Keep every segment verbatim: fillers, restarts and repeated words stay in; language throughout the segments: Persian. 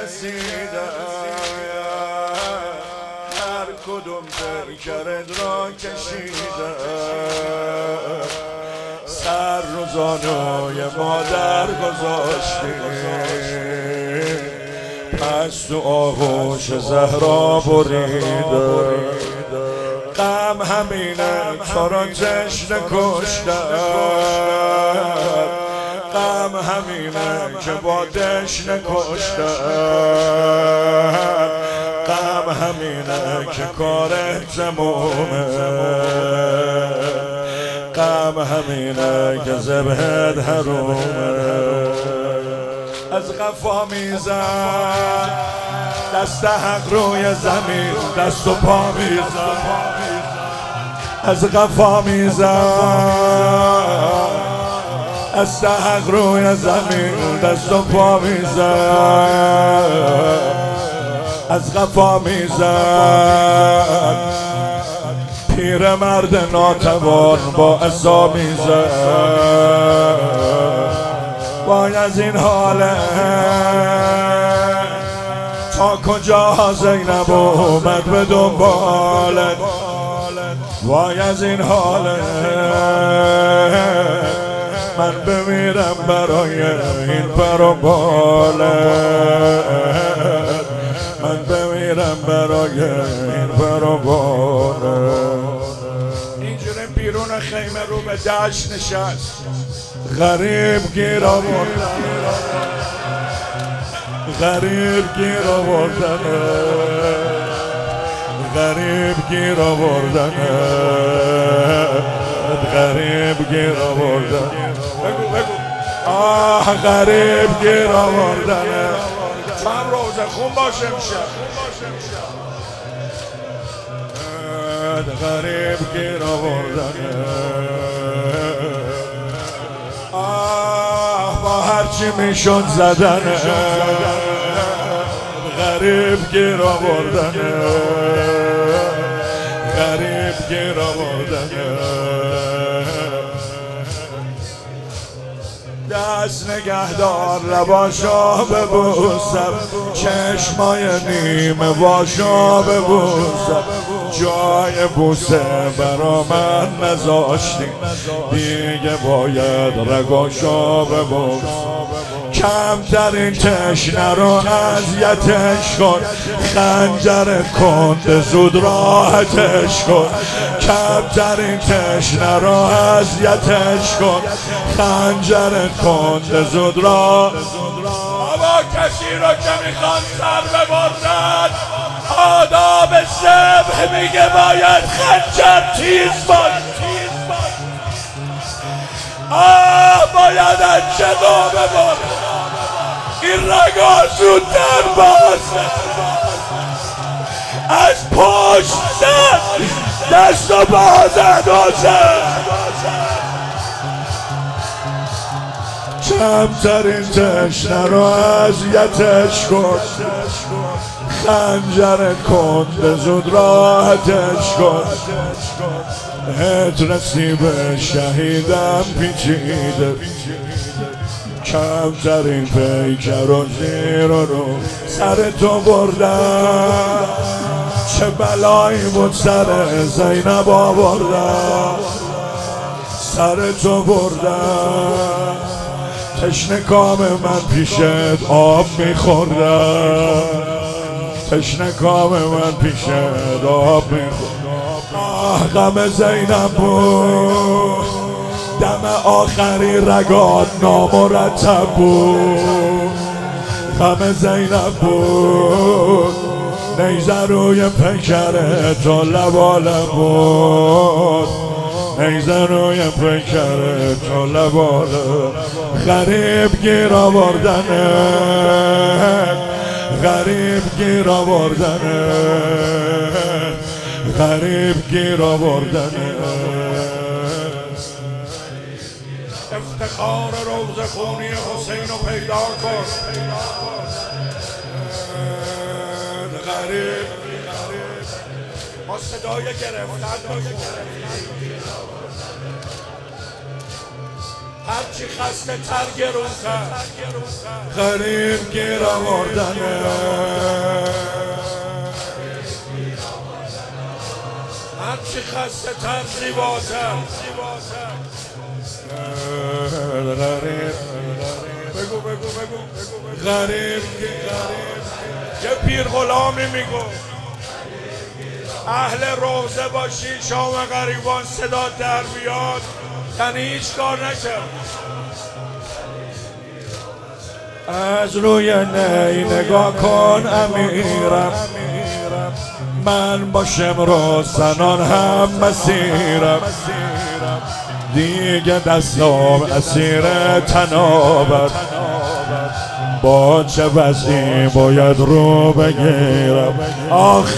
رسیدن، هر کدوم پیکرت را کشیدن، سر رو زانوی مادر گذاشتی، پس تو آغوش زهرا بریدن. غم همینه تو را تشنه کشتن، غم همینه که با دشنه کشتن، غم همینه که کارت تمومه، غم همینه که ذبحت حرومه. از قفا میزن دست حق روی زمین، دست و پا میزن از قفا میزن، دست حق روی زمین، دست و پا میزن از قفا میزن. پیر مرد ناتوان با عصا میزن، وای از این حاله تا کجا زینب اومد به دنبالت، وای از این حاله من بمیرم برای این پر و بالت، من بمیرم برای این پر و بالت. اینجوری بیرون خیمه رو به دشت نشست، غریب گیر آوردن، غریب گیر آوردن، غریب گیر آوردن، غریب گیر آوردن. بگو بگو آه غریب گیر آوردن. چند روزه خون باشه میشه، غریب گیر آوردن. آه با هرچی میشد زدن، غریب گیر آوردن، غریب گیر آوردن. دست نگهدار لباشا ببوسم، چشمای نیمه واشا ببوسم، جای بوسه برا من نذاشتی، دیگه باید رگاشا ببوسم. کمترین تشنه رو اذیتش کن، خنجرت کند زود راحتش کن. کمترین تشنه رو اذیتش کن، خنجرت کند زود را. بابا کسی رو که میخوان سر ببرد، آداب ذبح میگه باید خنجر تیز باشه. آه باید انجلو ببرد، این رگا زودتر بازه. از پشت زد دست و بازه دوزه، کمترین تشنه رو اذیتش کن، خنجرت کند زود راحتش کن. هت رسیب شهیدم پیچیده، کمترین پیکر و زیر رو سر تو بردم. چه بلایی بود سر زینب آوردم، سر تو بردم. تشنه کام من پیشت آب میخوردم، تشنه کام من پیشت آب میخوردم. آه غم زینب بود، دم آخری رگات نامرتب بود. غم زینب بود، نیزه روی پیکرت و لبالم بود، نیزه روی پیکرت و لبالم. غریب گیر آوردنه، غریب گیر آوردنه، غریب گیر آوردنه. افتخار روز خونی حسین رو پیدا کن. غریب ما صدای گرفتن هرچی خسته تر گرون تر غریب گیر آوردنه هرچی خسته تر زیباتر غریب بگو بگو بگو غریب یه پیر غلامی میگو اهل روزه باشی شام غریبان صدا در بیاد یعنی هیچ کار نکرد از روی نی نگاه کن امیرم من باشم روزنان هم مسیرم دیگه دستم اسیر تنابت با چه وضعی باید رو بگیرم آخ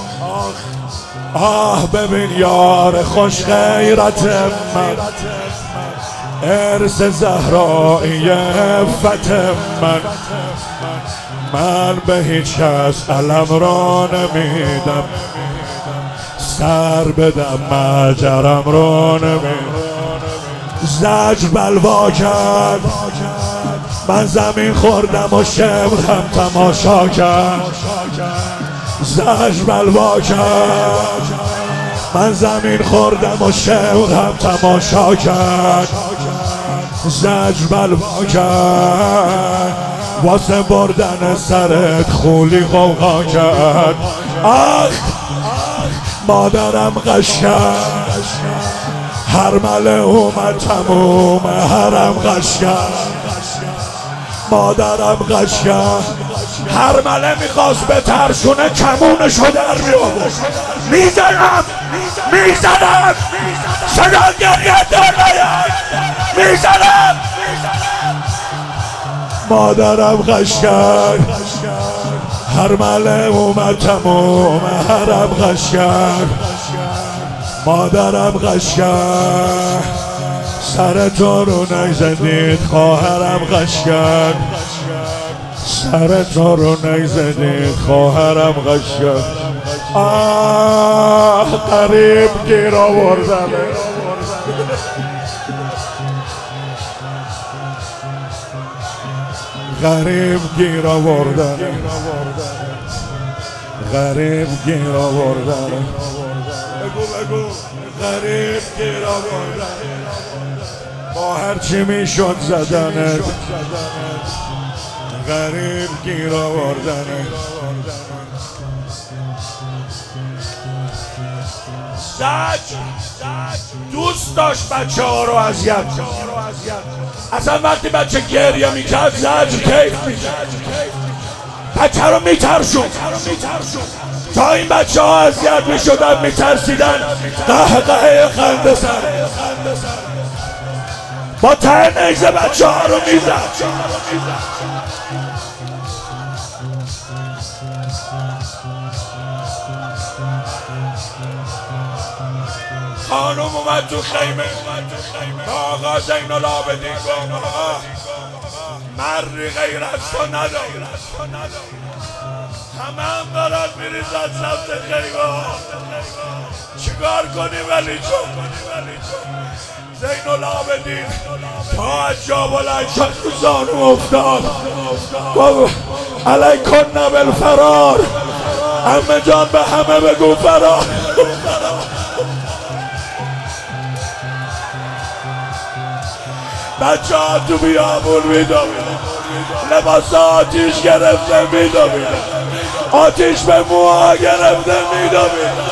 آه ببین یار خوش غیرت من ارث زهرایی عفت من من به هیچ کس علم را نمیدم سر بدم مجرم را نمیدم زجر بلوا کرد من زمین خوردم و شمرم تماشا کرد زجر بلوا کرد من زمین خوردم و شمرم تماشا کرد زجر بلوا کرد واسه بردن سرت خولی غوغا کرد آخ مادرم قشنگ هرمله اومد تموم حرم قشنگ مادرم قشنگ هرمله میخواست به ترشونه کمونشو در میآورد میزنم میزنم صدا گریه در نیاد میزنم مادرم قشنگ هرمله اومد تموم حرم قشنگ مادرم قشنگ سر تو رو نگزدید خواهرم قشنگ سر تو رو نگزدید خواهرم قشنگ آه غریب گیر آوردنه غریب گیر آوردنه غریب گیر آوردنه بگو بگو غریب گیر آوردنه با هرچی میشد زدنت غریب گیر آوردنه زجر دوست داشت بچه ها رو اذیت اصلا وقتی بچه گریه میکرد زجر کیف میکرد بچه رو میترشون تا این بچه ها اذیت میشدن میترسیدن قهقه خنده سر با ته نیزه بچه ها رو میزد خانم اومد تو خیمه آقا زین العابدین گفت آقا مری غیر از تو ندارم همه هم دارن میریزن سمت خیمه چیکار کنی ولی چون زین العابدین تا از جا بلند شد تو زانو افتاد گفت علیکن بالفرار عمه جان به همه بگو فرار بچه ها تو بیابون میدویدن لباس آتیش گرفته میدویدن آتیش به موها گرفته میدویدن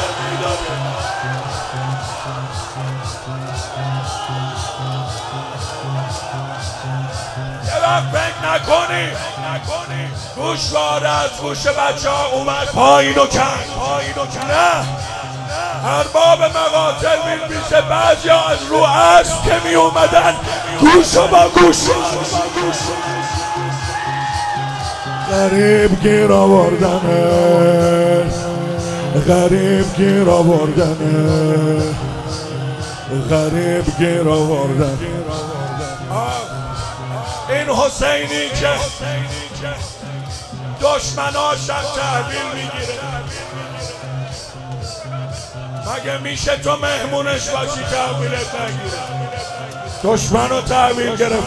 یه وقت فکر نکنی گوشواره از گوش بچه ها اومد پایین و کرد نه ارباب مقاتل میشه بعضی ها از رو اسب که می اومدن گوش و با گوش غریب گیر آوردنه غریب گیر آوردنه غریب گیر آوردنه این حسینی که دشمناشم تحویل میگیره مگه میشه تو مهمونش باشی تحویلت نگیره دشمن رو تحویل گرفت.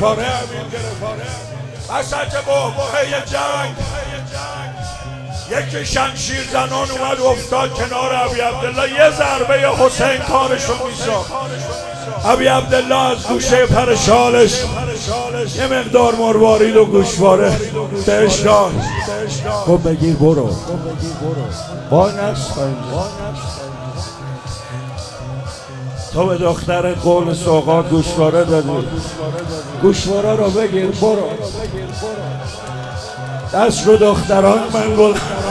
وسط بحبوحه جنگ یکی شمشیر زنان اومد افتاد کنار ابی عبدالله، یه ضربه حسین کارشو میساخت. ابی عبدالله از گوشه پر شالش یه مقدار مروارید و گوشواره بهش داد. خب بگیر برو با نفس تو به دختر قول سوقات گوشواره دادی، گوشواره رو بگیر برو. دست رو دختران من گل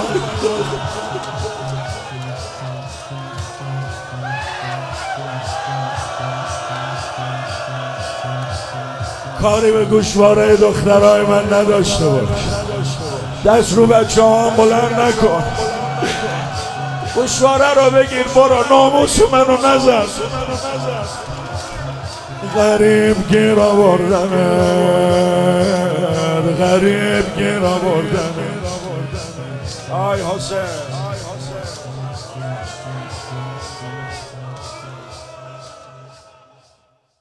کاری به گوشواره دخترای من نداشته باش. دست رو بچه هم بلند نکن، گوشواره رو بگیر برو. ناموس منو نزن. غریب گیر آوردمه، غریب گیر آوردمه. آی حسین